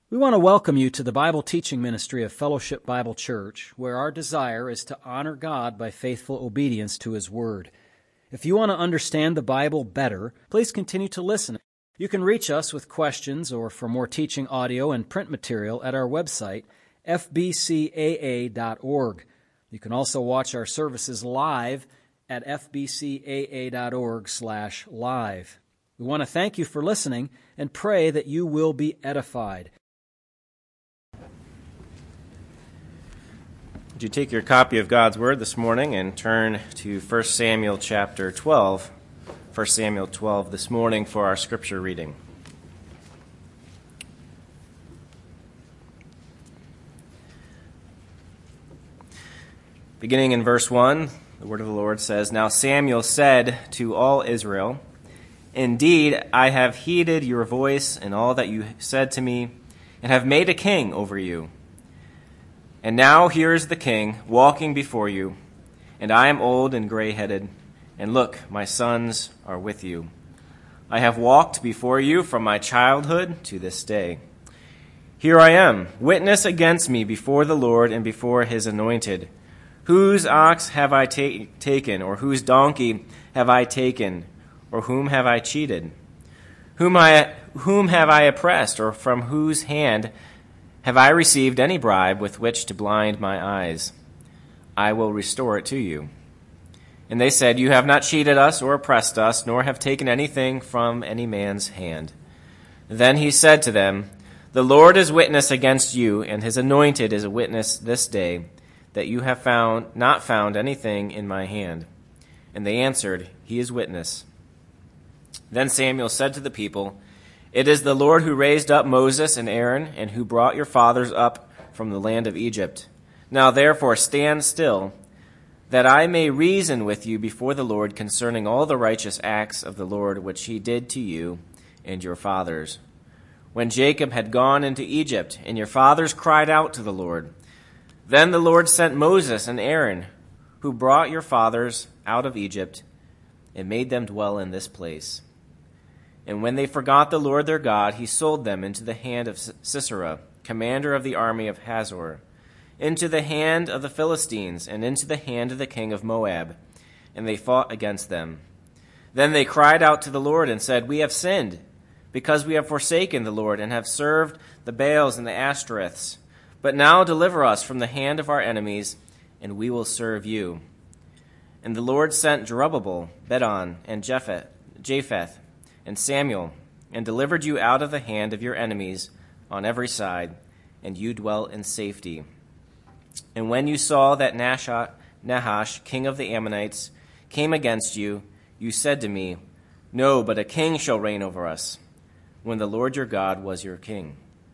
We want to welcome you to the Bible teaching ministry of Fellowship Bible Church, where our desire is to honor God by faithful obedience to His Word. If you want to understand the Bible better, please continue to listen. You can reach us with questions or for more teaching audio and print material at our website, fbcaa.org. You can also watch our services live at fbcaa.org/live. We want to thank you for listening and pray that you will be edified. Would you take your copy of God's Word this morning and turn to 1 Samuel chapter 12, 1 Samuel 12 this morning for our scripture reading. Beginning in verse 1, the word of the Lord says, "Now Samuel said to all Israel, 'Indeed, I have heeded your voice and all that you said to me, and have made a king over you. And now here is the king walking before you, and I am old and gray-headed, and look, my sons are with you. I have walked before you from my childhood to this day. Here I am, witness against me before the Lord and before his anointed. Whose ox have I taken, or whose donkey have I taken, or whom have I cheated? Whom have I oppressed, or from whose hand have I received any bribe with which to blind my eyes? I will restore it to you.' And they said, 'You have not cheated us or oppressed us, nor have taken anything from any man's hand.' Then he said to them, 'The Lord is witness against you, and his anointed is a witness this day, that you have not found anything in my hand.' And they answered, 'He is witness.' Then Samuel said to the people, 'It is the Lord who raised up Moses and Aaron, and who brought your fathers up from the land of Egypt. Now therefore stand still, that I may reason with you before the Lord concerning all the righteous acts of the Lord which he did to you and your fathers. When Jacob had gone into Egypt, and your fathers cried out to the Lord, then the Lord sent Moses and Aaron, who brought your fathers out of Egypt, and made them dwell in this place. And when they forgot the Lord their God, he sold them into the hand of Sisera, commander of the army of Hazor, into the hand of the Philistines, and into the hand of the king of Moab, and they fought against them. Then they cried out to the Lord and said, 'We have sinned, because we have forsaken the Lord, and have served the Baals and the Ashtoreths. But now deliver us from the hand of our enemies, and we will serve you.' And the Lord sent Zerubbabel, Bedon, and Japheth, and Samuel, and delivered you out of the hand of your enemies on every side, and you dwelt in safety. And when you saw that Nahash, king of the Ammonites, came against you, you said to me, 'No, but a king shall reign over us,' when the Lord your God was your king.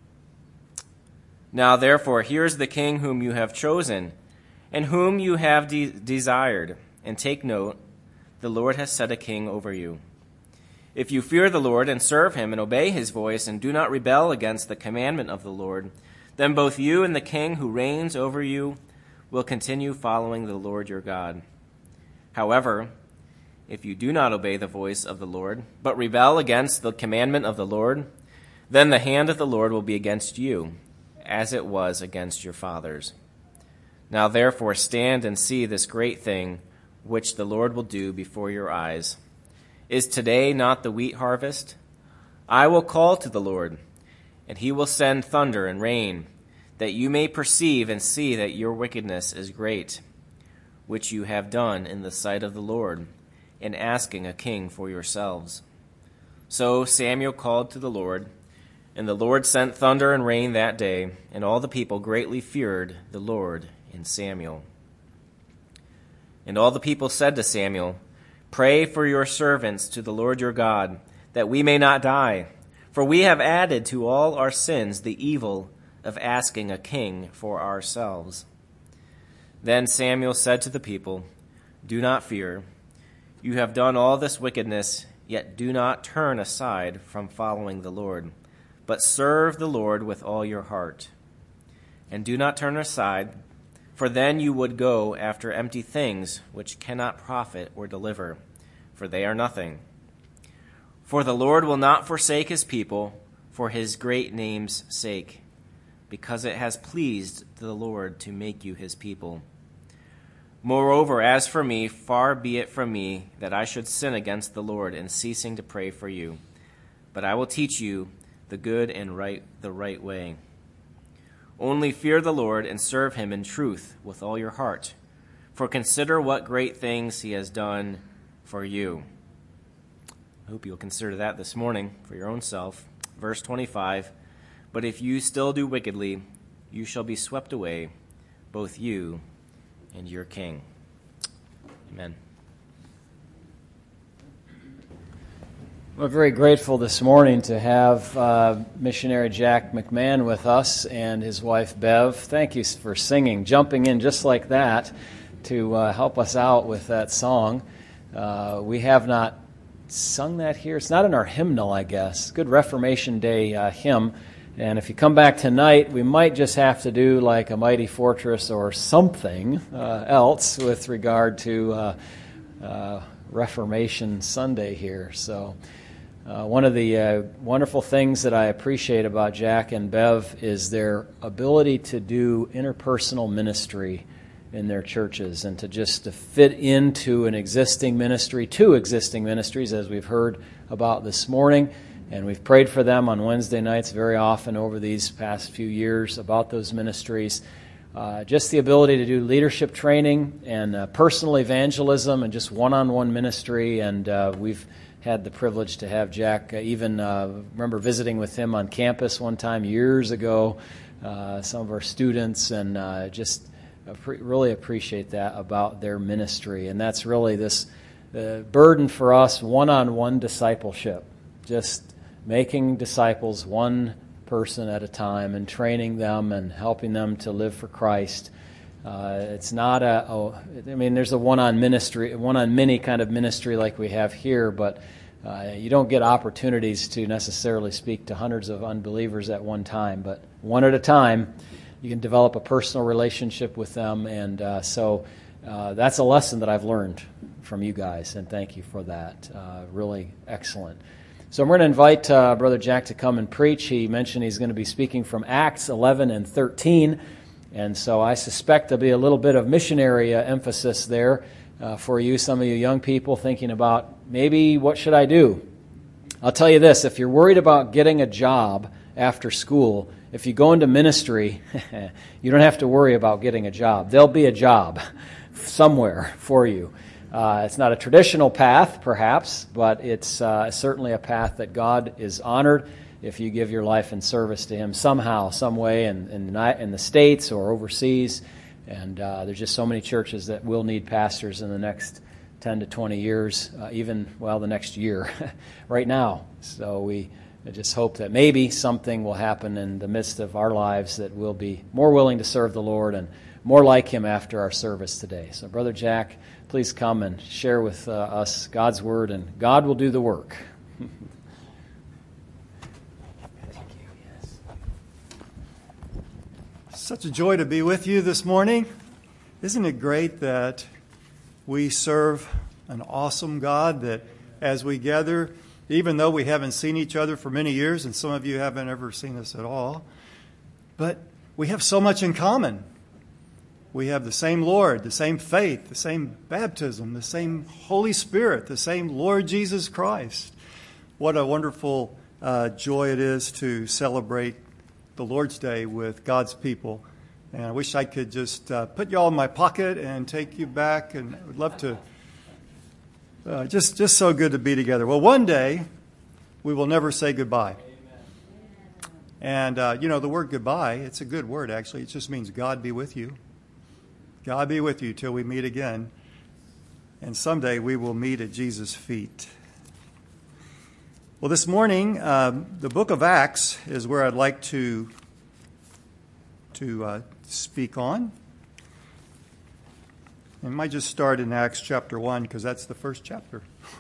Now therefore here is the king whom you have chosen, and whom you have desired, and take note, the Lord has set a king over you. If you fear the Lord and serve him and obey his voice and do not rebel against the commandment of the Lord, then both you and the king who reigns over you will continue following the Lord your God. However, if you do not obey the voice of the Lord, but rebel against the commandment of the Lord, then the hand of the Lord will be against you, as it was against your fathers. Now therefore stand and see this great thing which the Lord will do before your eyes. Is today not the wheat harvest? I will call to the Lord, and he will send thunder and rain, that you may perceive and see that your wickedness is great, which you have done in the sight of the Lord, in asking a king for yourselves.' So Samuel called to the Lord, and the Lord sent thunder and rain that day, and all the people greatly feared the Lord and Samuel. And all the people said to Samuel, 'Pray for your servants to the Lord your God, that we may not die. For we have added to all our sins the evil of asking a king for ourselves.' Then Samuel said to the people, 'Do not fear. You have done all this wickedness, yet do not turn aside from following the Lord, but serve the Lord with all your heart. And do not turn aside, for then you would go after empty things which cannot profit or deliver, for they are nothing. For the Lord will not forsake his people for his great name's sake, because it has pleased the Lord to make you his people. Moreover, as for me, far be it from me that I should sin against the Lord in ceasing to pray for you. But I will teach you the good and the right way. Only fear the Lord and serve him in truth with all your heart. For consider what great things he has done for you. I hope you'll consider that this morning for your own self. Verse 25, but if you still do wickedly, you shall be swept away, both you and your king. Amen. We're very grateful this morning to have missionary Jack McMahon with us and his wife Bev. Thank you for singing, jumping in just like that to help us out with that song. We have not sung that here. It's not in our hymnal, I guess. Good Reformation Day hymn. And if you come back tonight, we might just have to do like A Mighty Fortress or something else with regard to Reformation Sunday here. So one of the wonderful things that I appreciate about Jack and Bev is their ability to do interpersonal ministry in their churches and to fit into an existing ministry, two existing ministries, as we've heard about this morning. And we've prayed for them on Wednesday nights very often over these past few years about those ministries. Just the ability to do leadership training and personal evangelism and just one-on-one ministry. And we've had the privilege to have Jack, remember visiting with him on campus one time years ago, some of our students, and really appreciate that about their ministry. And that's really this burden for us, one-on-one discipleship. Just making disciples one person at a time and training them and helping them to live for Christ. It's not there's a one-on-many kind of ministry like we have here, but you don't get opportunities to necessarily speak to hundreds of unbelievers at one time. But one at a time, you can develop a personal relationship with them, and so that's a lesson that I've learned from you guys, and thank you for that. Really excellent. So I'm going to invite Brother Jack to come and preach. He mentioned he's going to be speaking from Acts 11 and 13, and so I suspect there'll be a little bit of missionary emphasis there for you, some of you young people thinking about maybe what should I do? I'll tell you this, if you're worried about getting a job after school, if you go into ministry, you don't have to worry about getting a job. There'll be a job somewhere for you. It's not a traditional path, perhaps, but it's certainly a path that God is honored if you give your life in service to Him somehow, some way, in the States or overseas. And there's just so many churches that will need pastors in the next 10 to 20 years, the next year, right now. So we just hope that maybe something will happen in the midst of our lives that we'll be more willing to serve the Lord and more like Him after our service today. So Brother Jack, please come and share with us God's Word, and God will do the work. Such a joy to be with you this morning. Isn't it great that we serve an awesome God, that as we gather, even though we haven't seen each other for many years, and some of you haven't ever seen us at all, but we have so much in common. We have the same Lord, the same faith, the same baptism, the same Holy Spirit, the same Lord Jesus Christ. What a wonderful joy it is to celebrate the Lord's Day with God's people. And I wish I could just put you all in my pocket and take you back, and I would love to. Just so good to be together. Well, one day we will never say goodbye. And, the word goodbye, it's a good word, actually. It just means God be with you. God be with you till we meet again. And someday we will meet at Jesus' feet. Well, this morning, the book of Acts is where I'd like to speak on. I might just start in Acts chapter 1 because that's the first chapter.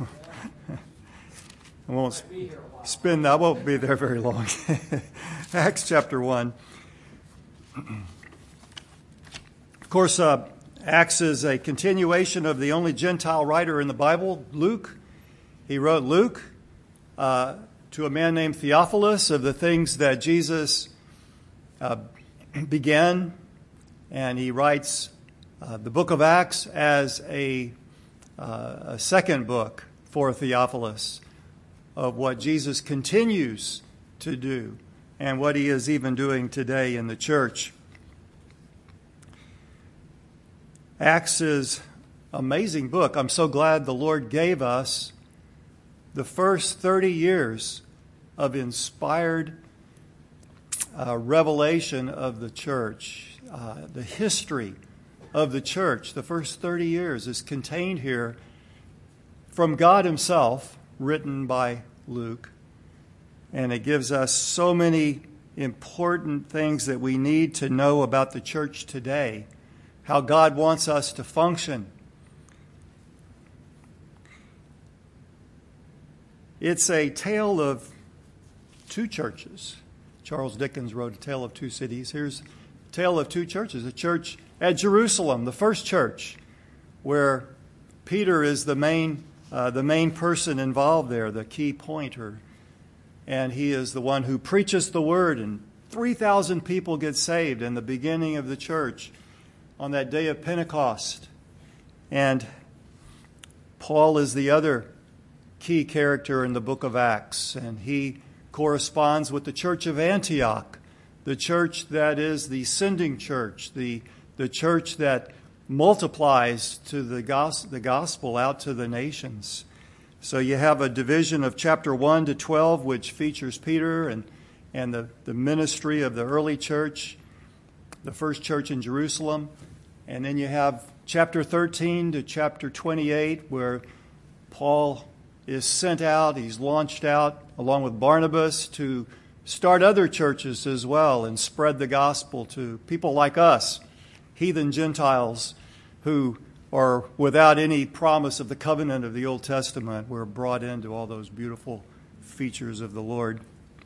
I won't spin that. I won't be there very long. Acts chapter 1. Of course, Acts is a continuation of the only Gentile writer in the Bible, Luke. He wrote Luke to a man named Theophilus of the things that Jesus began, and he writes the book of Acts as a second book for Theophilus of what Jesus continues to do and what he is even doing today in the church. Acts is an amazing book. I'm so glad the Lord gave us the first 30 years of inspired revelation of the church. The history of the church, the first 30 years, is contained here from God himself, written by Luke. And it gives us so many important things that we need to know about the church today, how God wants us to function. It's a tale of two churches. Charles Dickens wrote A Tale of Two Cities. Here's a tale of two churches. A church at Jerusalem, the first church, where Peter is the main person involved there, the key pointer. And he is the one who preaches the word, and 3,000 people get saved in the beginning of the church on that day of Pentecost. And Paul is the other key character in the book of Acts, and he corresponds with the church of Antioch, the church that is the sending church, the church that multiplies to the gospel out to the nations. So you have a division of chapter 1 to 12, which features Peter and the ministry of the early church, the first church in Jerusalem. And then you have chapter 13 to chapter 28, where Paul is sent out, he's launched out along with Barnabas to start other churches as well and spread the gospel to people like us, heathen Gentiles who are without any promise of the covenant of the Old Testament. We're brought into all those beautiful features of the Lord.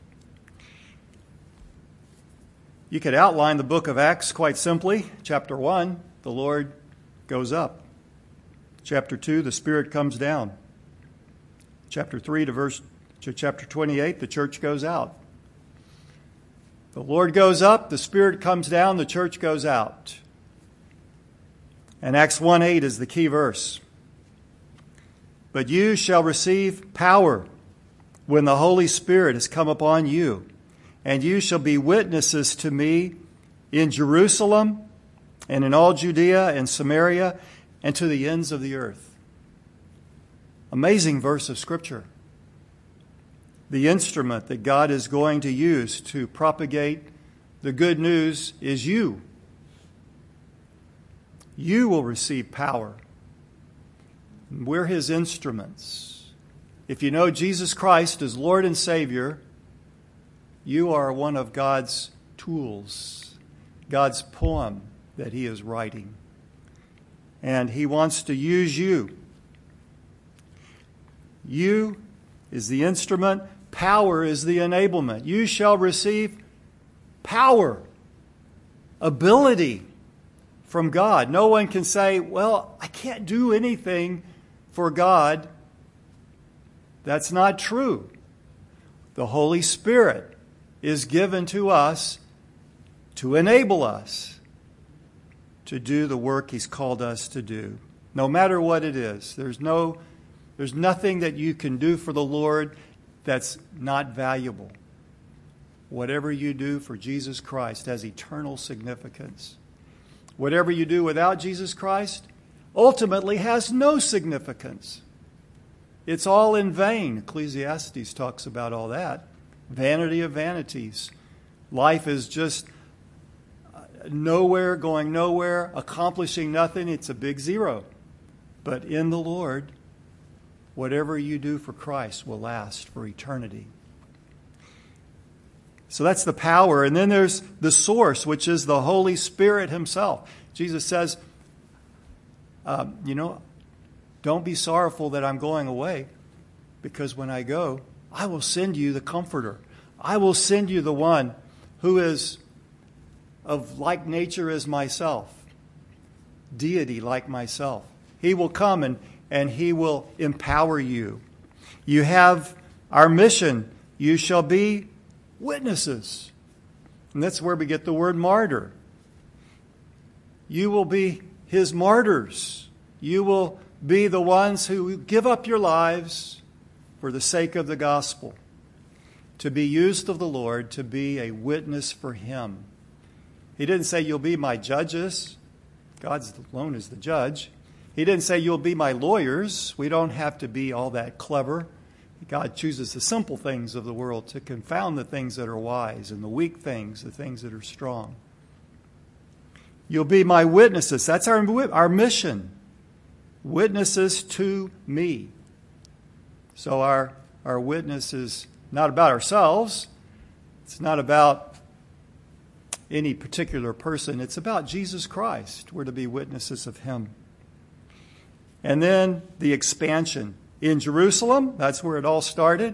You could outline the book of Acts quite simply. Chapter 1, the Lord goes up. Chapter 2, the Spirit comes down. Chapter 3 to chapter 28, the church goes out. The Lord goes up, the Spirit comes down, the church goes out. And Acts 1:8 is the key verse. But you shall receive power when the Holy Spirit has come upon you, and you shall be witnesses to me in Jerusalem and in all Judea and Samaria and to the ends of the earth. Amazing verse of Scripture. The instrument that God is going to use to propagate the good news is you. You will receive power. We're His instruments. If you know Jesus Christ as Lord and Savior, you are one of God's tools, God's poem that He is writing. And He wants to use you. You is the instrument. Power is the enablement. You shall receive power, ability from God. No one can say, well, I can't do anything for God. That's not true. The Holy Spirit is given to us to enable us to do the work He's called us to do, no matter what it is. There's nothing that you can do for the Lord that's not valuable. Whatever you do for Jesus Christ has eternal significance. Whatever you do without Jesus Christ ultimately has no significance. It's all in vain. Ecclesiastes talks about all that. Vanity of vanities. Life is just nowhere, going nowhere, accomplishing nothing. It's a big zero. But in the Lord, whatever you do for Christ will last for eternity. So that's the power. And then there's the source, which is the Holy Spirit Himself. Jesus says, don't be sorrowful that I'm going away, because when I go, I will send you the Comforter. I will send you the one who is of like nature as myself, deity like myself. He will come and He will empower you. You have our mission. You shall be witnesses. And that's where we get the word martyr. You will be his martyrs. You will be the ones who give up your lives for the sake of the gospel, to be used of the Lord, to be a witness for him. He didn't say you'll be my judges. God alone is the judge. He didn't say you'll be my lawyers. We don't have to be all that clever. God chooses the simple things of the world to confound the things that are wise, and the weak things, the things that are strong. You'll be my witnesses. That's our mission. Witnesses to me. So our witness is not about ourselves. It's not about any particular person. It's about Jesus Christ. We're to be witnesses of him. And then the expansion. In Jerusalem, that's where it all started.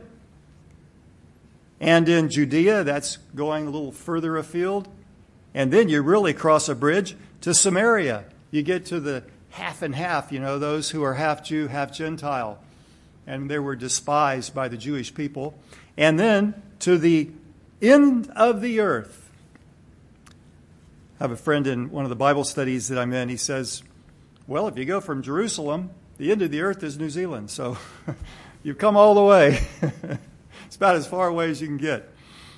And in Judea, that's going a little further afield. And then you really cross a bridge to Samaria. You get to the half and half, those who are half Jew, half Gentile. And they were despised by the Jewish people. And then to the end of the earth. I have a friend in one of the Bible studies that I'm in. He says, well, if you go from Jerusalem, the end of the earth is New Zealand. So you've come all the way. It's about as far away as you can get.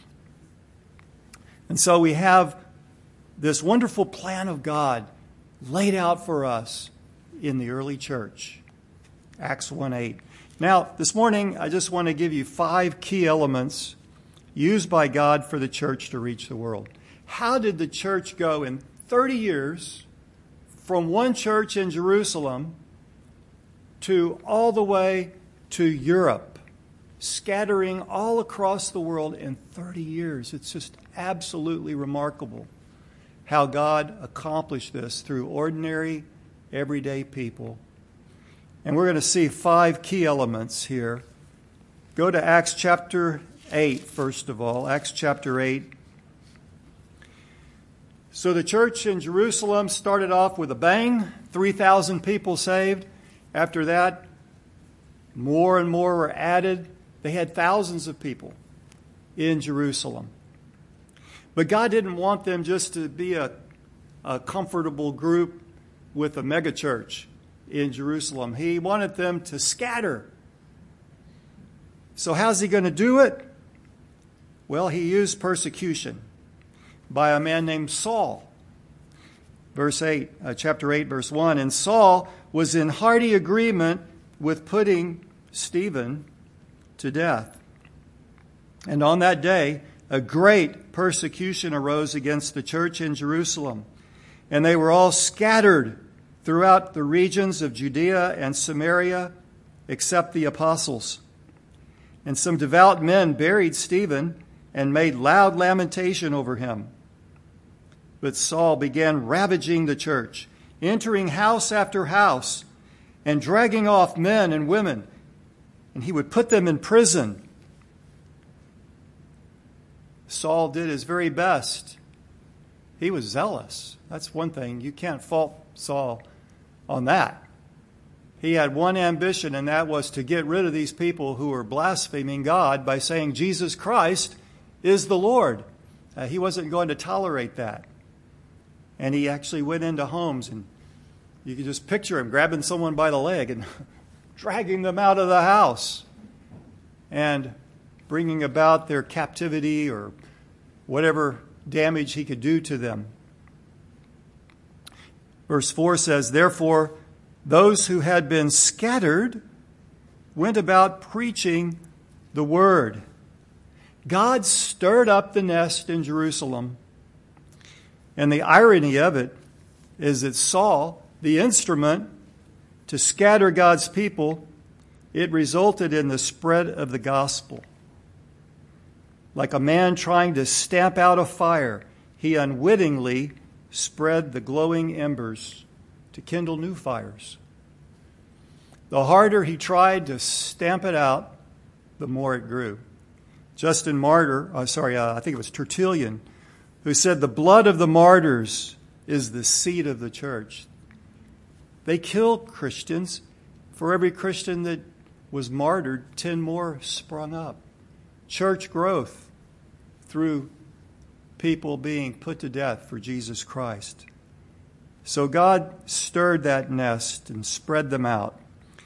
And so we have this wonderful plan of God laid out for us in the early church. Acts 1:8. Now, this morning, I just want to give you 5 key elements used by God for the church to reach the world. How did the church go in 30 years from one church in Jerusalem to all the way to Europe, scattering all across the world in 30 years? It's just absolutely remarkable how God accomplished this through ordinary, everyday people. And we're going to see 5 key elements here. Go to Acts chapter 8, first of all. Acts chapter 8. So the church in Jerusalem started off with a bang, 3,000 people saved. After that, more and more were added. They had thousands of people in Jerusalem. But God didn't want them just to be a comfortable group with a megachurch in Jerusalem. He wanted them to scatter. So how's he going to do it? Well, he used persecution by a man named Saul. Chapter 8, verse 1. And Saul was in hearty agreement with putting Stephen to death. And on that day, a great persecution arose against the church in Jerusalem. And they were all scattered throughout the regions of Judea and Samaria, except the apostles. And some devout men buried Stephen and made loud lamentation over him. But Saul began ravaging the church, entering house after house, and dragging off men and women. And he would put them in prison. Saul did his very best. He was zealous. That's one thing. You can't fault Saul on that. He had one ambition, and that was to get rid of these people who were blaspheming God by saying Jesus Christ is the Lord. He wasn't going to tolerate that. And he actually went into homes, and you can just picture him grabbing someone by the leg and dragging them out of the house and bringing about their captivity or whatever damage he could do to them. Verse 4 says, therefore, those who had been scattered went about preaching the word. God stirred up the nest in Jerusalem. And the irony of it is that Saul, the instrument to scatter God's people, it resulted in the spread of the gospel. Like a man trying to stamp out a fire, he unwittingly spread the glowing embers to kindle new fires. The harder he tried to stamp it out, the more it grew. Justin Martyr, I think it was Tertullian, who said the blood of the martyrs is the seed of the church. They killed Christians. For every Christian that was martyred, 10 more sprung up. Church growth through people being put to death for Jesus Christ. So God stirred that nest and spread them out.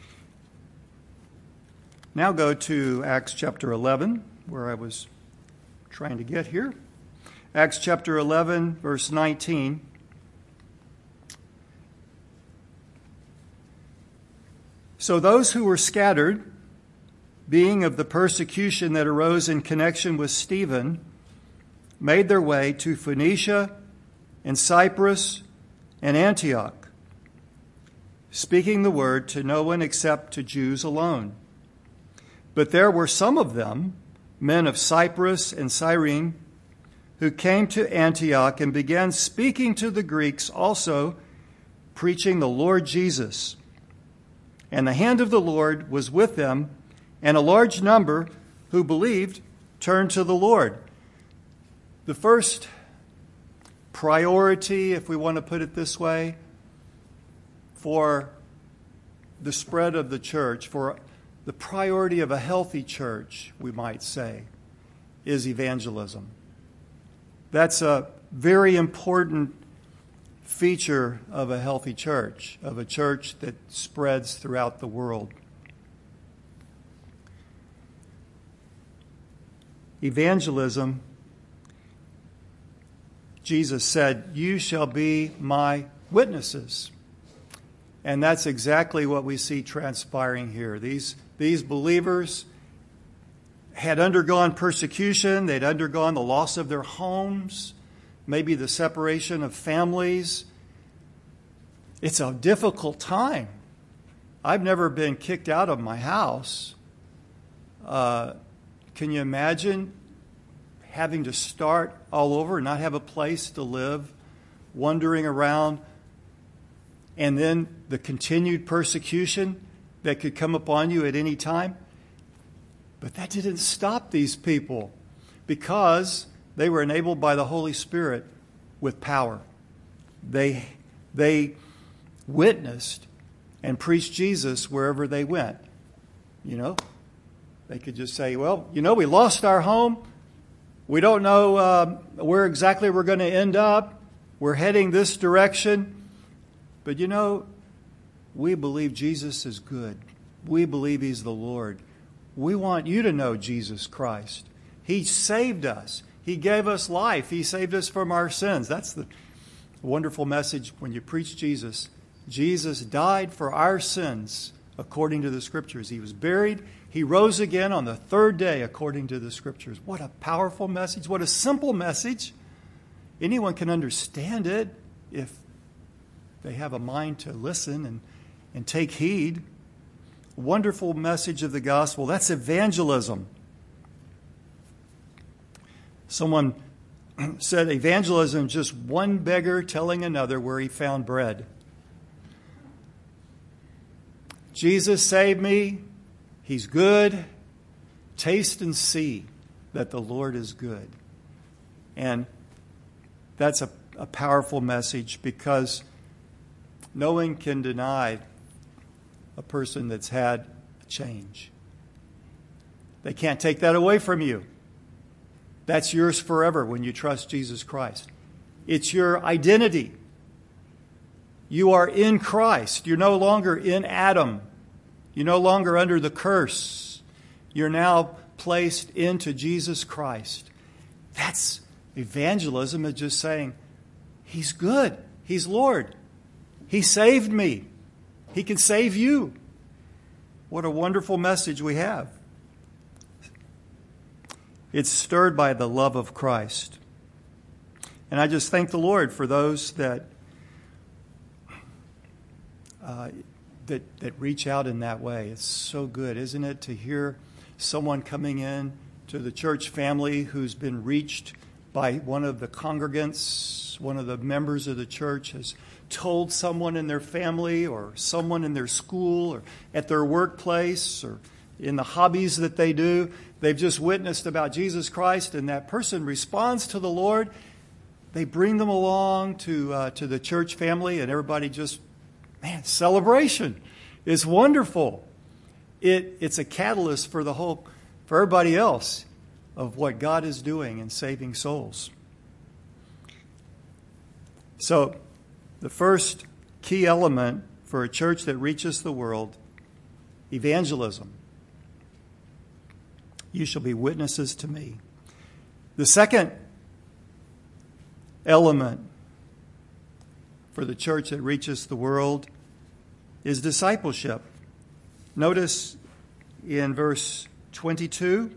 Now go to Acts chapter 11, where I was trying to get here. Acts chapter 11, verse 19. So those who were scattered, being of the persecution that arose in connection with Stephen, made their way to Phoenicia and Cyprus and Antioch, speaking the word to no one except to Jews alone. But there were some of them, men of Cyprus and Cyrene, who came to Antioch and began speaking to the Greeks also, preaching the Lord Jesus. And the hand of the Lord was with them, and a large number who believed turned to the Lord. The first priority, if we want to put it this way, for the spread of the church, for the priority of a healthy church, we might say, is evangelism. That's a very important feature of a healthy church, of a church that spreads throughout the world. Evangelism, Jesus said, "You shall be my witnesses." And that's exactly what we see transpiring here. These believers had undergone persecution. They'd undergone the loss of their homes, maybe the separation of families. It's a difficult time. I've never been kicked out of my house. Can you imagine having to start all over and not have a place to live, wandering around, and then the continued persecution that could come upon you at any time? But that didn't stop these people, because they were enabled by the Holy Spirit with power. They witnessed and preached Jesus wherever they went. You know, they could just say, well, we lost our home. We don't know where exactly we're going to end up. We're heading this direction. But we believe Jesus is good. We believe He's the Lord. We want you to know Jesus Christ. He saved us. He gave us life. He saved us from our sins. That's the wonderful message when you preach Jesus. Jesus died for our sins according to the Scriptures. He was buried. He rose again on the third day according to the Scriptures. What a powerful message. What a simple message. Anyone can understand it if they have a mind to listen and take heed. Wonderful message of the gospel. That's evangelism. Someone said evangelism is just one beggar telling another where he found bread. Jesus saved me. He's good. Taste and see that the Lord is good. And that's a powerful message, because no one can deny a person that's had a change. They can't take that away from you. That's yours forever when you trust Jesus Christ. It's your identity. You are in Christ. You're no longer in Adam. You're no longer under the curse. You're now placed into Jesus Christ. That's evangelism, is just saying, He's good. He's Lord. He saved me. He can save you. What a wonderful message we have. It's stirred by the love of Christ. And I just thank the Lord for those that reach out in that way. It's so good, isn't it, to hear someone coming in to the church family who's been reached by one of the congregants, one of the members of the church has told someone in their family or someone in their school or at their workplace or in the hobbies that they do. They've just witnessed about Jesus Christ, and that person responds to the Lord. They bring them along to the church family, and everybody just, celebration. It's wonderful. It's a catalyst for everybody else of what God is doing in saving souls. So, the first key element for a church that reaches the world, evangelism. You shall be witnesses to me. The second element for the church that reaches the world is discipleship. Notice in verse 22,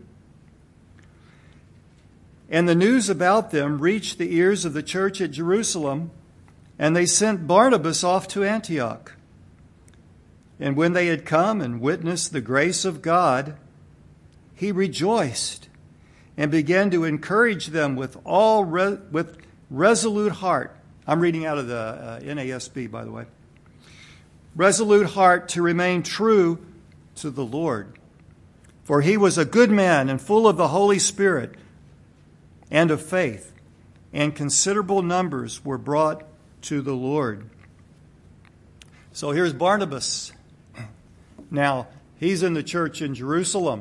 and the news about them reached the ears of the church at Jerusalem, and they sent Barnabas off to Antioch. And when they had come and witnessed the grace of God, he rejoiced and began to encourage them with resolute heart. I'm reading out of the NASB, by the way. Resolute heart to remain true to the Lord. For he was a good man and full of the Holy Spirit and of faith, and considerable numbers were brought to the Lord. So here's Barnabas. Now, he's in the church in Jerusalem.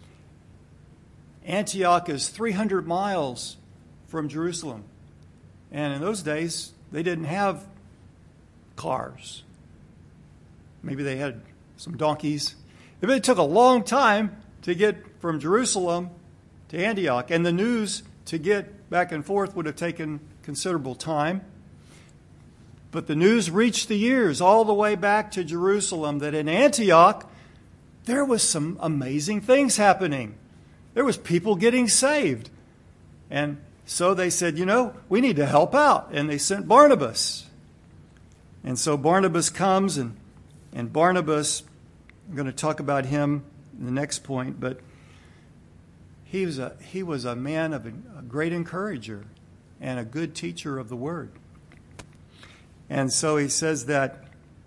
Antioch is 300 miles from Jerusalem. And in those days, they didn't have cars. Maybe they had some donkeys. It took a long time to get from Jerusalem to Antioch. And the news to get back and forth would have taken considerable time. But the news reached the ears all the way back to Jerusalem that in Antioch, there was some amazing things happening. There was people getting saved. And so they said, we need to help out. And they sent Barnabas. And so Barnabas comes, and Barnabas, I'm going to talk about him in the next point, but he was a man of a great encourager and a good teacher of the word. And so he says that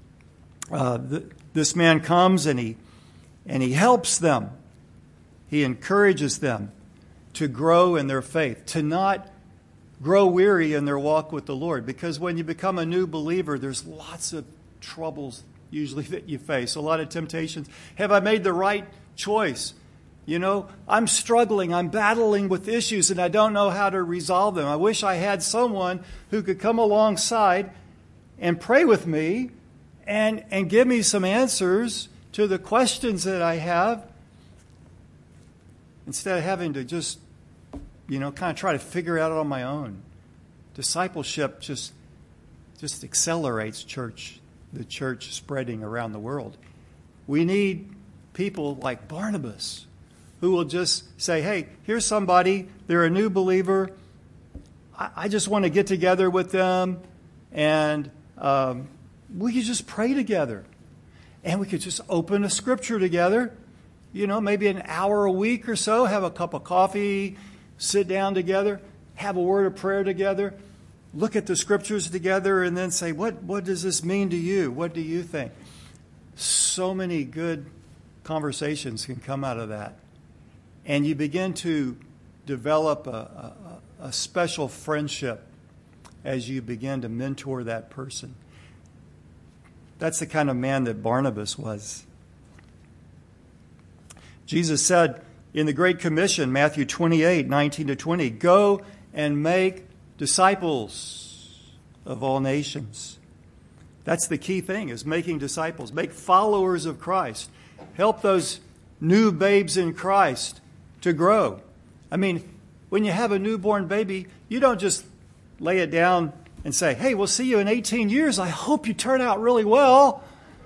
this man comes and he helps them. He encourages them to grow in their faith, to not grow weary in their walk with the Lord. Because when you become a new believer, there's lots of troubles usually that you face, a lot of temptations. Have I made the right choice? I'm struggling, I'm battling with issues, and I don't know how to resolve them. I wish I had someone who could come alongside and pray with me and give me some answers to the questions that I have, instead of having to just, kind of try to figure it out on my own. Discipleship just accelerates the church spreading around the world. We need people like Barnabas who will just say, hey, here's somebody, they're a new believer. I just want to get together with them, and we could just pray together. And we could just open a scripture together, maybe an hour a week or so, have a cup of coffee, sit down together, have a word of prayer together, look at the scriptures together, and then say, what does this mean to you? What do you think? So many good conversations can come out of that. And you begin to develop a special friendship as you begin to mentor that person. That's the kind of man that Barnabas was. Jesus said in the Great Commission, Matthew 28:19-20, go and make disciples of all nations. That's the key thing, is making disciples. Make followers of Christ. Help those new babes in Christ to grow. I mean, when you have a newborn baby, you don't just lay it down and say, hey, we'll see you in 18 years. I hope you turn out really well.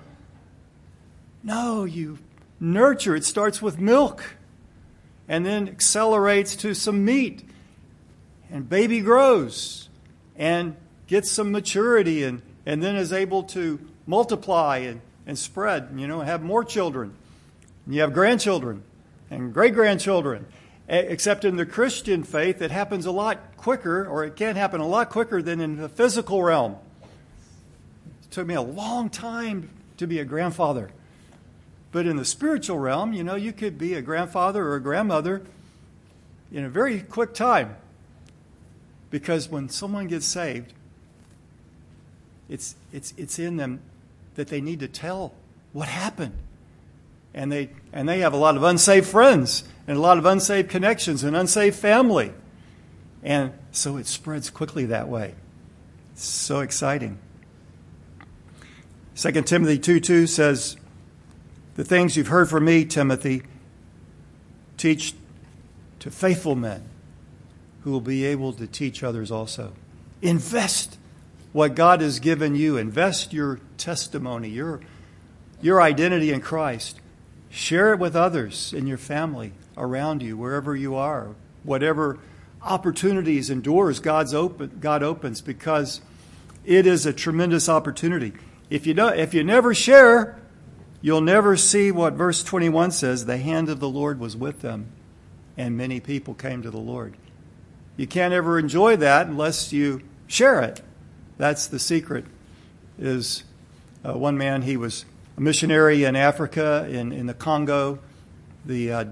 No, you nurture. It starts with milk and then accelerates to some meat. And baby grows and gets some maturity and then is able to multiply and spread, and have more children. And you have grandchildren and great-grandchildren. Except in the Christian faith, it happens a lot quicker, or it can happen a lot quicker than in the physical realm. It took me a long time to be a grandfather. But in the spiritual realm, you could be a grandfather or a grandmother in a very quick time. Because when someone gets saved, it's in them that they need to tell what happened. And they have a lot of unsaved friends and a lot of unsaved connections and unsaved family. And so it spreads quickly that way. It's so exciting. 2 Timothy 2:2 says, the things you've heard from me, Timothy, teach to faithful men who will be able to teach others also. Invest what God has given you. Invest your testimony, your identity in Christ. Share it with others in your family, around you, wherever you are, whatever opportunities and doors God opens, because it is a tremendous opportunity. If you never share, you'll never see what verse 21 says, the hand of the Lord was with them, and many people came to the Lord. You can't ever enjoy that unless you share it. That's the secret. Is one man, he was a missionary in Africa, in the Congo, the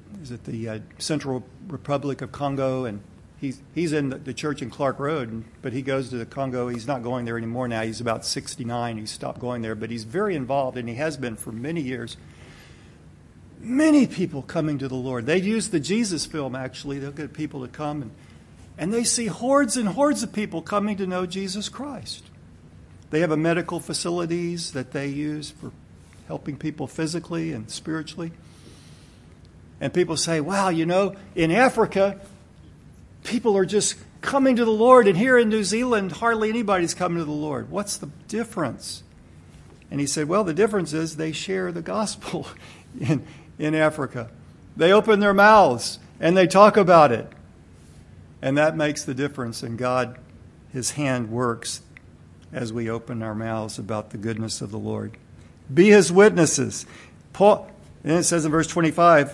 Central Republic of Congo, and he's in the church in Clark Road, but he goes to the Congo. He's not going there anymore now. He's about 69. He stopped going there, but he's very involved, and he has been for many years. Many people coming to the Lord. They use the Jesus film, actually. They'll get people to come, and they see hordes and hordes of people coming to know Jesus Christ. They have medical facilities that they use for helping people physically and spiritually. And people say, wow, in Africa, people are just coming to the Lord, and here in New Zealand, hardly anybody's coming to the Lord. What's the difference? And he said, well, the difference is they share the gospel in Africa. They open their mouths, and they talk about it. And that makes the difference, and God, His hand works as we open our mouths about the goodness of the Lord. Be His witnesses. Paul, and it says in verse 25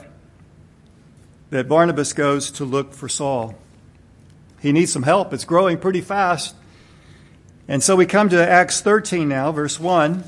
that Barnabas goes to look for Saul. He needs some help. It's growing pretty fast. And so we come to Acts 13 now, verse 1.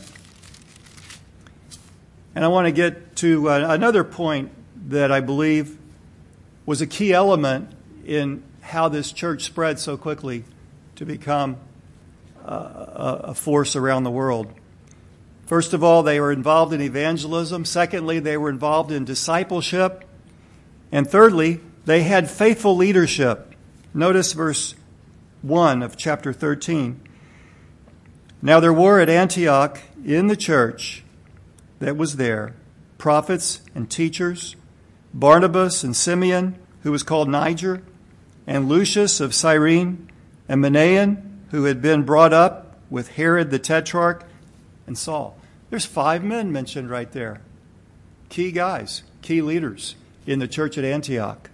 And I want to get to another point that I believe was a key element in how this church spread so quickly to become a force around the world. First of all, they were involved in evangelism. Secondly, they were involved in discipleship. And thirdly, they had faithful leadership. Notice verse 1 of chapter 13. Now there were at Antioch in the church that was there prophets and teachers, Barnabas and Simeon, who was called Niger, and Lucius of Cyrene, and Manaen, who had been brought up with Herod the Tetrarch, and Saul. There's 5 men mentioned right there. Key guys, key leaders in the church at Antioch.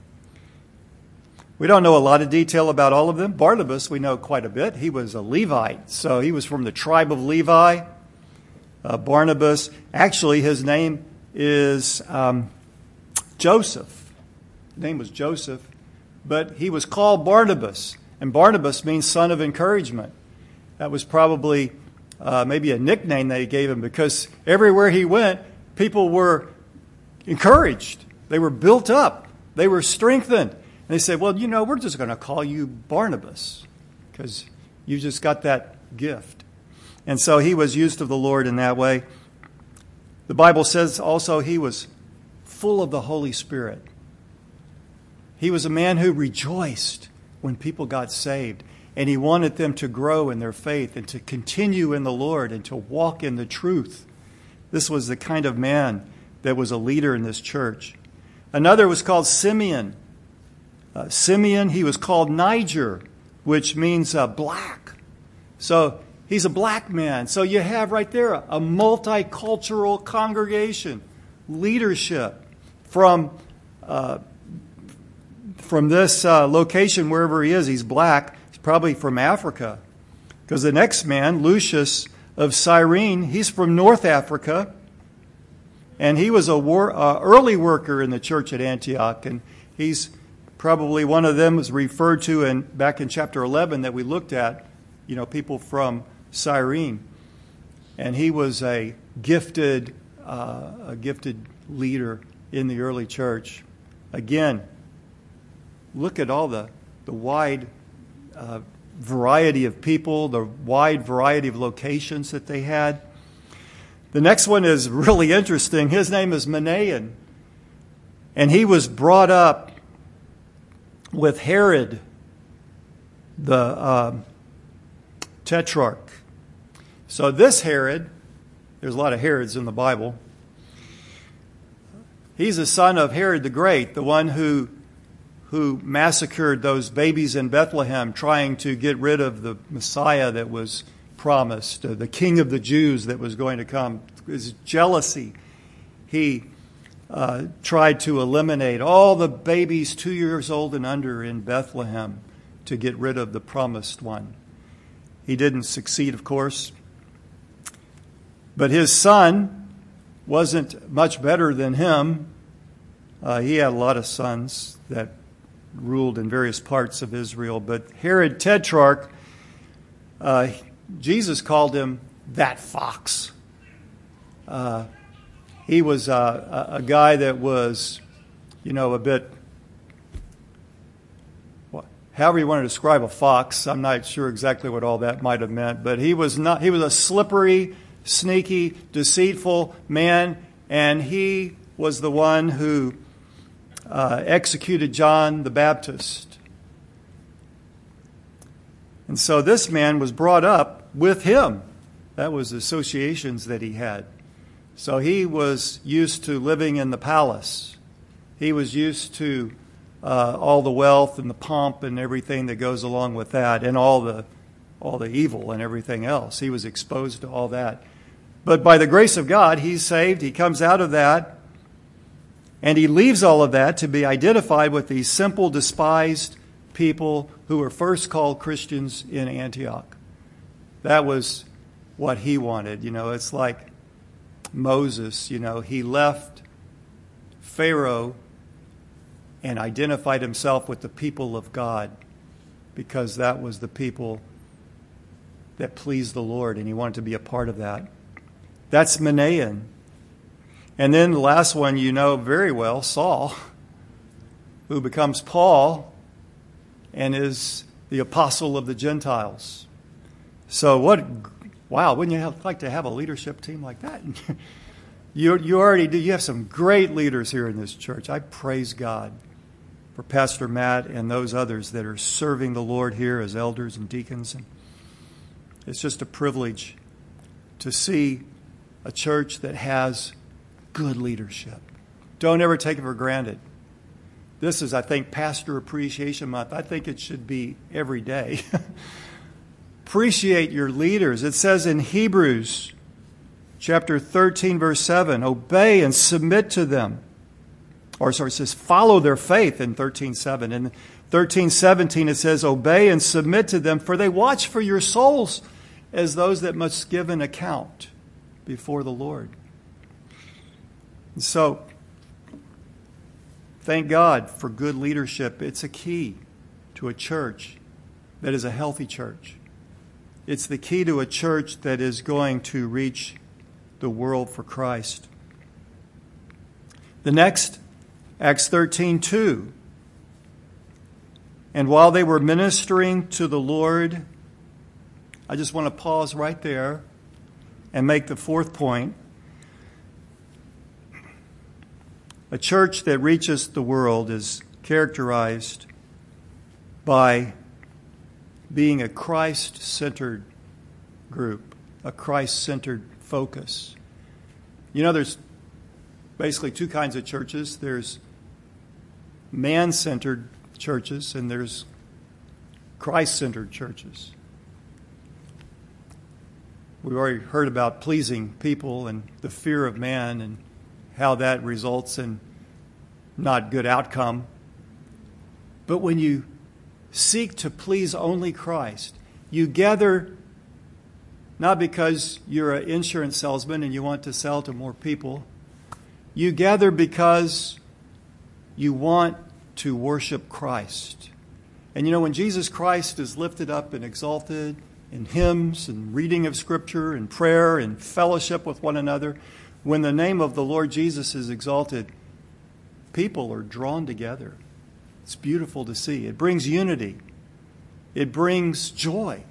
We don't know a lot of detail about all of them. Barnabas, we know quite a bit. He was a Levite, so he was from the tribe of Levi. Barnabas, actually his name is Joseph. His name was Joseph, but he was called Barnabas, and Barnabas means son of encouragement. That was probably maybe a nickname they gave him, because everywhere he went, people were encouraged. They were built up. They were strengthened. And they said, well, we're just going to call you Barnabas because you just got that gift. And so he was used of the Lord in that way. The Bible says also he was full of the Holy Spirit. He was a man who rejoiced when people got saved, and he wanted them to grow in their faith and to continue in the Lord and to walk in the truth. This was the kind of man that was a leader in this church. Another was called Simeon. Simeon, he was called Niger, which means black. So he's a black man. So you have right there a multicultural congregation, leadership from this location, wherever he is. He's black. He's probably from Africa. Because the next man, Lucius of Cyrene, he's from North Africa. And he was a early worker in the church at Antioch. And he's probably one of them was referred to back in chapter 11 that we looked at, people from Cyrene. And he was a gifted leader in the early church. Again, look at all the wide variety of people, the wide variety of locations that they had. The next one is really interesting. His name is Manaen. And he was brought up with Herod the Tetrarch. So this Herod, there's a lot of Herods in the Bible. He's a son of Herod the Great, the one who massacred those babies in Bethlehem, trying to get rid of the Messiah that was promised, the King of the Jews that was going to come. His jealousy, he tried to eliminate all the babies 2 years old and under in Bethlehem to get rid of the promised one. He didn't succeed, of course. But his son wasn't much better than him. He had a lot of sons that ruled in various parts of Israel. But Herod Tetrarch, Jesus called him that fox. He was a guy that was, a bit, however you want to describe a fox. I'm not sure exactly what all that might have meant, but he was a slippery, sneaky, deceitful man, and he was the one who executed John the Baptist. And so this man was brought up with him. That was the associations that he had. So he was used to living in the palace. He was used to all the wealth and the pomp and everything that goes along with that, and all the evil and everything else. He was exposed to all that. But by the grace of God, he's saved. He comes out of that, and he leaves all of that to be identified with these simple, despised people who were first called Christians in Antioch. That was what he wanted. It's like Moses, he left Pharaoh and identified himself with the people of God because that was the people that pleased the Lord, and he wanted to be a part of that. That's Manaen. And then the last one very well, Saul, who becomes Paul and is the apostle of the Gentiles. So wow, wouldn't you like to have a leadership team like that? You already do. You have some great leaders here in this church. I praise God for Pastor Matt and those others that are serving the Lord here as elders and deacons. And it's just a privilege to see a church that has good leadership. Don't ever take it for granted. This is, I think, Pastor Appreciation Month. I think it should be every day. Appreciate your leaders. It says in Hebrews chapter 13, verse 7, obey and submit to them. It says follow their faith in 13:7. In 13:17 it says obey and submit to them, for they watch for your souls as those that must give an account before the Lord. And so, thank God for good leadership. It's a key to a church that is a healthy church. It's the key to a church that is going to reach the world for Christ. The next, Acts 13:2. And while they were ministering to the Lord, I just want to pause right there and make the fourth point. A church that reaches the world is characterized by being a Christ-centered group, a Christ-centered focus. There's basically two kinds of churches. There's man-centered churches and there's Christ-centered churches. We've already heard about pleasing people and the fear of man and how that results in not good outcome. But when you seek to please only Christ, you gather not because you're an insurance salesman and you want to sell to more people. You gather because you want to worship Christ. And when Jesus Christ is lifted up and exalted in hymns and reading of Scripture and prayer and fellowship with one another, when the name of the Lord Jesus is exalted, people are drawn together. It's beautiful to see. It brings unity. It brings joy.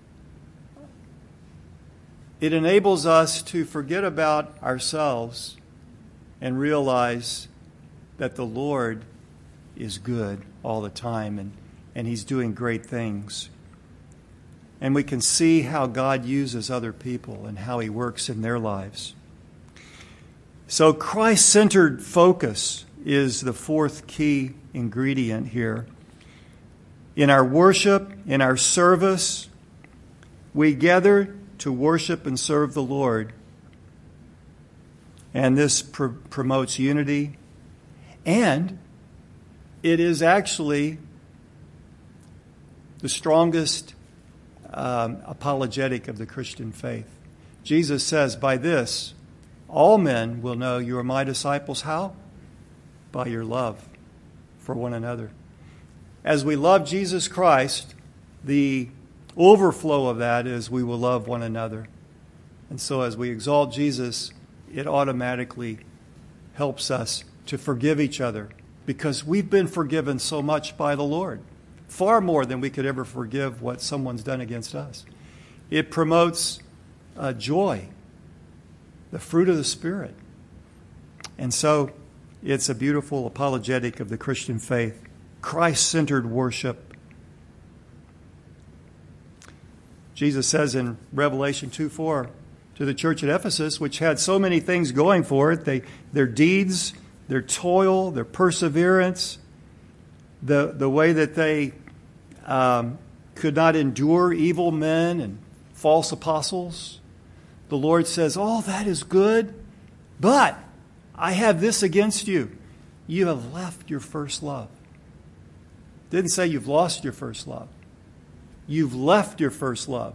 It enables us to forget about ourselves and realize that the Lord is good all the time and He's doing great things. and we can see how God uses other people and how He works in their lives. So Christ-centered focus is the fourth key ingredient here. In our worship, in our service, we gather to worship and serve the Lord. And this promotes unity. And it is actually the strongest apologetic of the Christian faith. Jesus says, by this, all men will know you are my disciples. How? By your love for one another. As we love Jesus Christ, the overflow of that is we will love one another. And so as we exalt Jesus, it automatically helps us to forgive each other because we've been forgiven so much by the Lord, far more than we could ever forgive what someone's done against us. It promotes joy, the fruit of the Spirit. And so it's a beautiful apologetic of the Christian faith, Christ-centered worship. Jesus says in Revelation 2:4 to the church at Ephesus, which had so many things going for it, their deeds, their toil, their perseverance, the way that they could not endure evil men and false apostles. The Lord says, all that is good, but I have this against you. You have left your first love. Didn't say you've lost your first love. You've left your first love.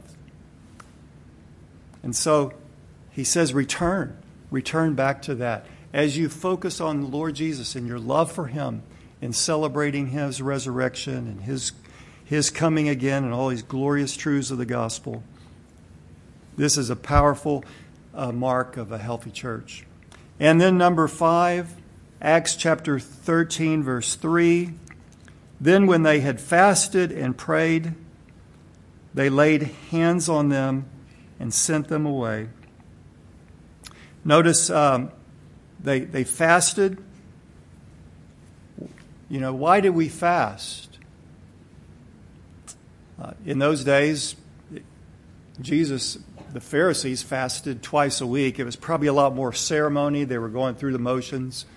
And so he says, return back to that. As you focus on the Lord Jesus and your love for Him in celebrating His resurrection and His coming again and all these glorious truths of the gospel, this is a powerful mark of a healthy church. And then number 5, Acts chapter 13, verse 3. Then when they had fasted and prayed, they laid hands on them and sent them away. Notice they fasted. You know, why did we fast? In those days, the Pharisees fasted twice a week. It was probably a lot more ceremony. They were going through the motions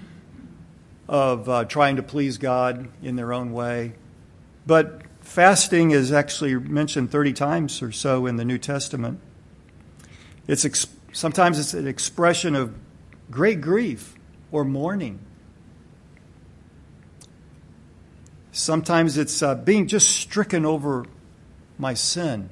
of trying to please God in their own way. But fasting is actually mentioned 30 times or so in the New Testament. Sometimes it's an expression of great grief or mourning. Sometimes it's being just stricken over my sin.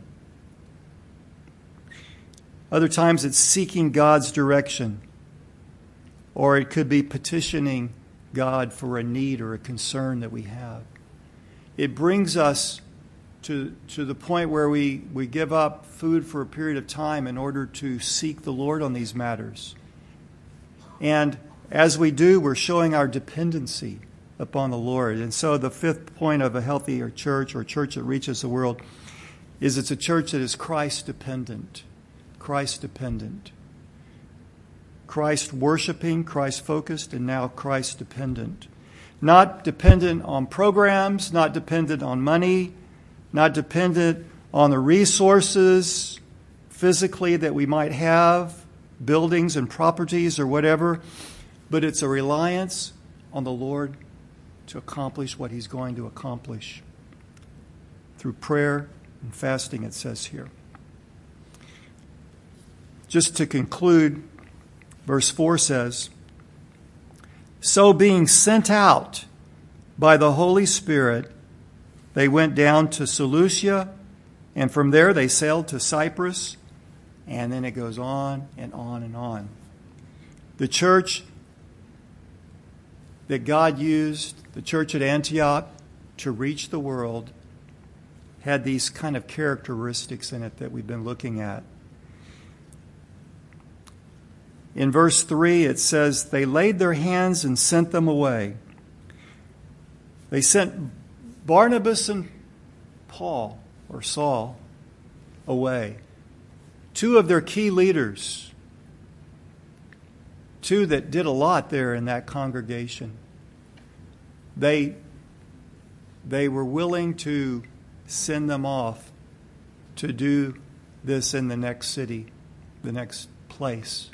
Other times it's seeking God's direction. Or it could be petitioning God for a need or a concern that we have. It brings us to the point where we give up food for a period of time in order to seek the Lord on these matters. And as we do, we're showing our dependency upon the Lord. And so the fifth point of a healthier church, or a church that reaches the world, is it's a church that is Christ-dependent. Christ-dependent. Christ-worshiping, Christ-focused, and now Christ-dependent. Not dependent on programs, not dependent on money, not dependent on the resources physically that we might have, buildings and properties or whatever, but it's a reliance on the Lord to accomplish what He's going to accomplish through prayer and fasting, it says here. Just to conclude, verse 4 says, so being sent out by the Holy Spirit, they went down to Seleucia, and from there they sailed to Cyprus, and then it goes on and on and on. The church that God used, the church at Antioch, to reach the world, had these kind of characteristics in it that we've been looking at. In verse 3, it says, they laid their hands and sent them away. They sent Barnabas and Paul, or Saul, away. Two of their key leaders. Two that did a lot there in that congregation. They were willing to send them off to do this in the next city, the next place.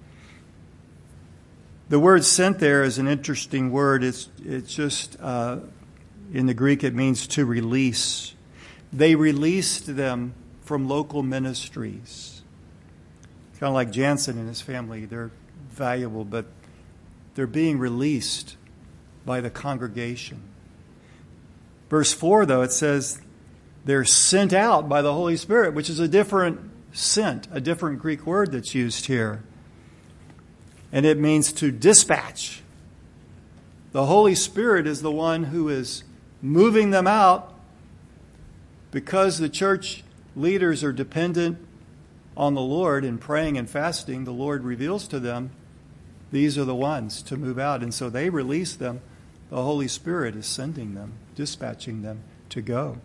The word sent there is an interesting word. It's just, in the Greek, it means to release. They released them from local ministries. Kind of like Jansen and his family. They're valuable, but they're being released by the congregation. Verse 4, though, it says they're sent out by the Holy Spirit, which is a different sent, a different Greek word that's used here. And it means to dispatch. The Holy Spirit is the one who is moving them out because the church leaders are dependent on the Lord in praying and fasting. The Lord reveals to them, these are the ones to move out. And so they release them. The Holy Spirit is sending them, dispatching them to go.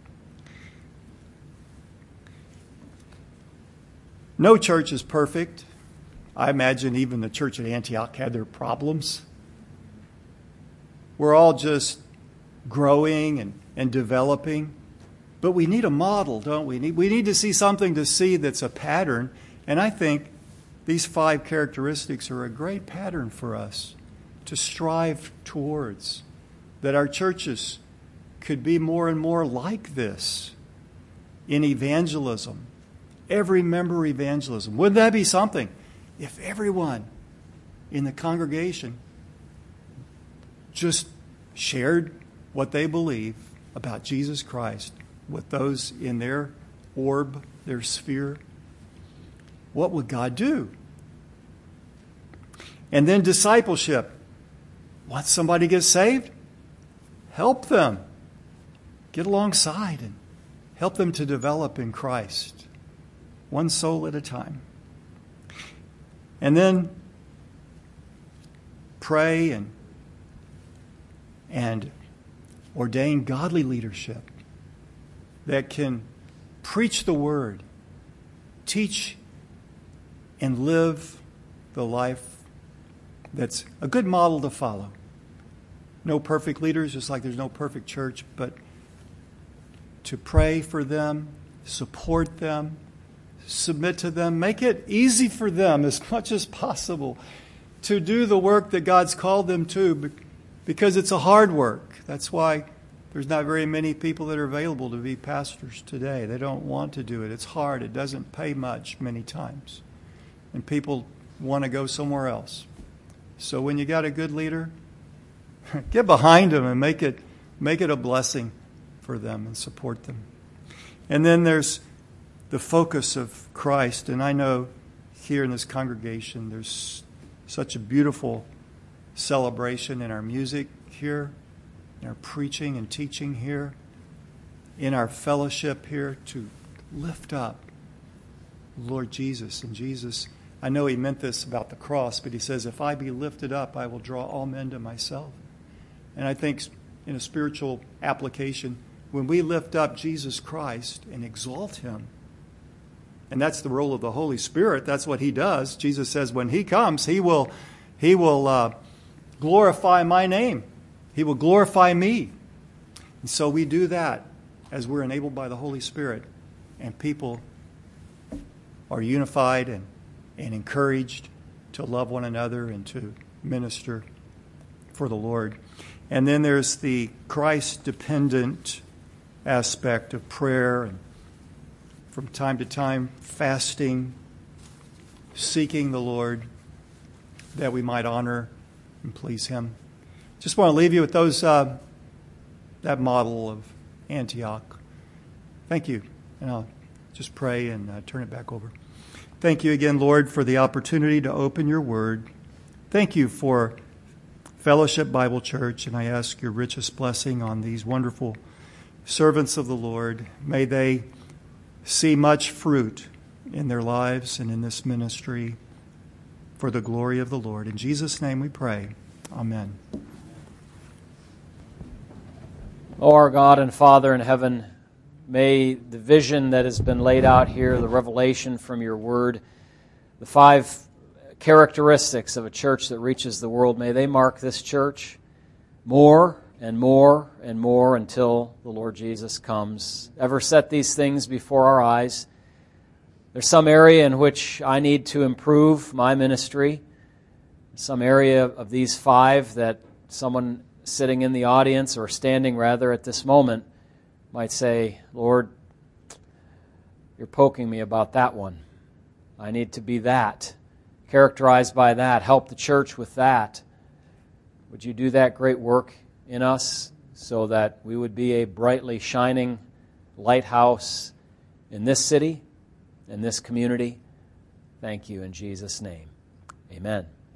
No church is perfect. I imagine even the church at Antioch had their problems. We're all just growing and developing. But we need a model, don't we? We need to see something to see that's a pattern. And I think these 5 characteristics are a great pattern for us to strive towards. That our churches could be more and more like this in evangelism. Every member evangelism. Wouldn't that be something? If everyone in the congregation just shared what they believe about Jesus Christ with those in their orb, their sphere, what would God do? And then discipleship. Want somebody to get saved? Help them. Get alongside and help them to develop in Christ. One soul at a time. And then pray and ordain godly leadership that can preach the word, teach and live the life that's a good model to follow. No perfect leaders, just like there's no perfect church, but to pray for them, support them, submit to them, make it easy for them as much as possible to do the work that God's called them to, because it's a hard work. That's why there's not very many people that are available to be pastors today. They don't want to do it. It's hard. It doesn't pay much many times. And people want to go somewhere else. So when you got a good leader, get behind them and make it a blessing for them and support them. And then there's the focus of Christ. And I know here in this congregation there's such a beautiful celebration in our music here, in our preaching and teaching here, in our fellowship here to lift up Lord Jesus. And Jesus, I know he meant this about the cross, but he says, if I be lifted up, I will draw all men to myself. And I think in a spiritual application, when we lift up Jesus Christ and exalt him, and that's the role of the Holy Spirit, that's what he does. Jesus says when he comes, he will glorify my name. He will glorify me. And so we do that as we're enabled by the Holy Spirit. And people are unified and encouraged to love one another and to minister for the Lord. And then there's the Christ-dependent aspect of prayer, and from time to time fasting, seeking the Lord that we might honor and please him. Just want to leave you with those that model of Antioch. Thank you. And I'll just pray and turn it back over. Thank you again, Lord, for the opportunity to open your word. Thank you for Fellowship Bible Church, and I ask your richest blessing on these wonderful servants of the Lord. May they see much fruit in their lives and in this ministry for the glory of the Lord. In Jesus' name we pray. Amen. O our God and Father in heaven, may the vision that has been laid out here, the revelation from your word, the 5 characteristics of a church that reaches the world, may they mark this church more and more until the Lord Jesus comes. Ever set these things before our eyes? There's some area in which I need to improve my ministry, some area of these 5 that someone sitting in the audience or standing rather at this moment might say, Lord, you're poking me about that one. I need to be that, characterized by that, help the church with that. Would you do that great work in us so that we would be a brightly shining lighthouse in this city, in this community? Thank you in Jesus' name. Amen.